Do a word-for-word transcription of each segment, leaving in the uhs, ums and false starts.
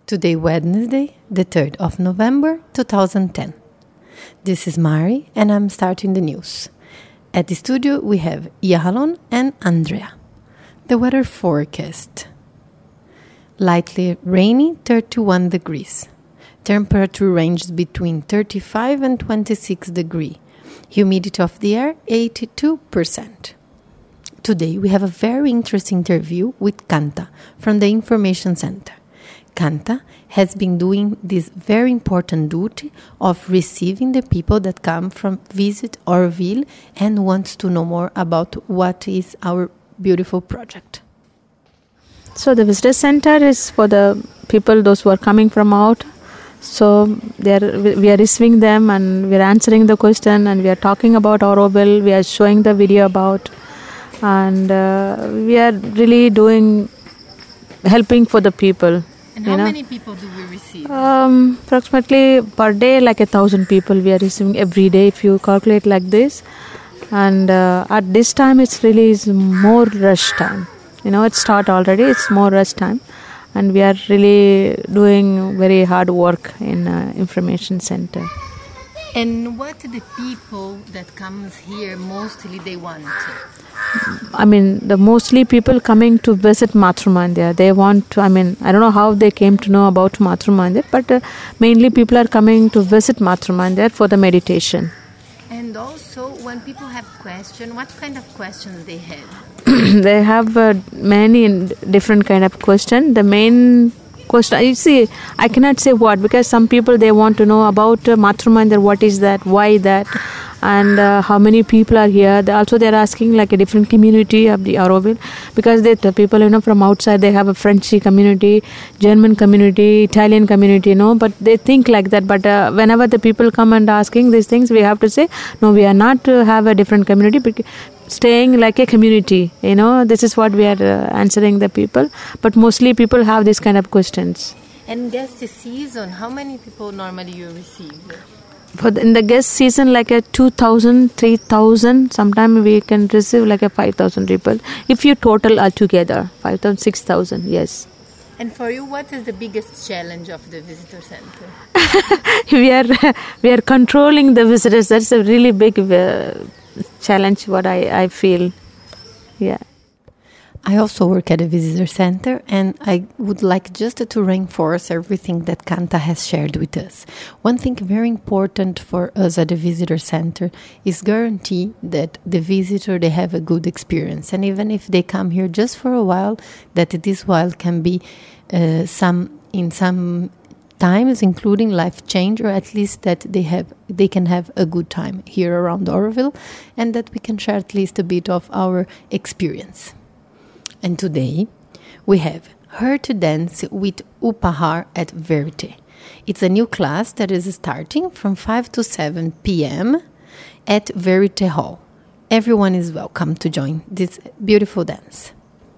Today, Wednesday, the third of November, two thousand ten. This is Mari, and I'm starting the news. At the studio, we have Yahalon and Andrea. The weather forecast. Lightly rainy, thirty-one degrees. Temperature ranges between thirty-five and twenty-six degrees. Humidity of the air, eighty-two percent. Today, we have a very interesting interview with Canta from the Information Center. Canta has been doing this very important duty of receiving the people that come from visit Oroville and wants to know more about what is our beautiful project. So the visitor center is for the people, those who are coming from out. So they are, we are receiving them and we are answering the question and we are talking about Oroville. We are showing the video about and uh, we are really doing helping for the people. And how you know? many people do we receive? Um, approximately per day, like a thousand people we are receiving every day if you calculate like this. And uh, at this time, it's really is more rush time. You know, it start already. It's more rush time, and we are really doing very hard work in uh, information center. And what the people that comes here mostly they want? I mean, the mostly people coming to visit Matru Mandir. They want to, I mean, I don't know how they came to know about Matru Mandir, but uh, mainly people are coming to visit Matru Mandir for the meditation. And also, when people have questions, what kind of questions they have? They have uh, many different kind of questions. The main question, you see, I cannot say what, because some people, they want to know about uh, Matru Mandir, what is that, why that, and uh, how many people are here. They also, they're asking like a different community of the Oroville, because they, the people, you know, from outside, they have a French community, German community, Italian community, you know, but they think like that. But uh, whenever the people come and asking these things, we have to say, no, we are not to have a different community, because staying like a community, you know, this is what we are uh, answering the people. But mostly people have this kind of questions. And guest season, how many people normally you receive? For the, in the guest season, like a two thousand, three thousand, sometimes we can receive like a five thousand people. If you total altogether, five thousand, six thousand, yes. And for you, what is the biggest challenge of the visitor center? we are we are controlling the visitors. That's a really big uh, challenge, what I, I feel. Yeah. I also work at a visitor center, and I would like just to reinforce everything that Canta has shared with us. One thing very important for us at the visitor center is guarantee that the visitor, they have a good experience. And even if they come here just for a while, that this while can be uh, some in some times, including life change, or at least that they have they can have a good time here around Oroville, and that we can share at least a bit of our experience. And today, we have Her to Dance with Upahar at Verite. It's a new class that is starting from five to seven p.m. at Verite Hall. Everyone is welcome to join this beautiful dance.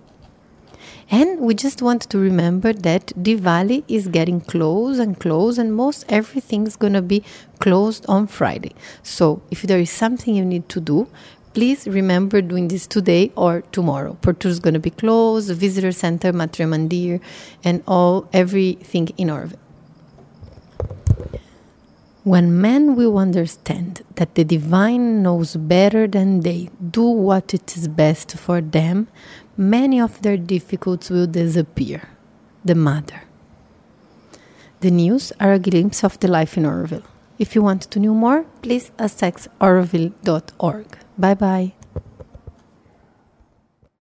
And we just want to remember that Diwali is getting close and close, and most everything is going to be closed on Friday. So if there is something you need to do, please remember doing this today or tomorrow. Portur is going to be closed, the visitor center, Matru Mandir, and all everything in Oroville. When men will understand that the divine knows better than they, do what it is best for them, many of their difficulties will disappear. The Mother. The news are a glimpse of the life in Oroville. If you want to know more, please access oroville dot org. Bye-bye.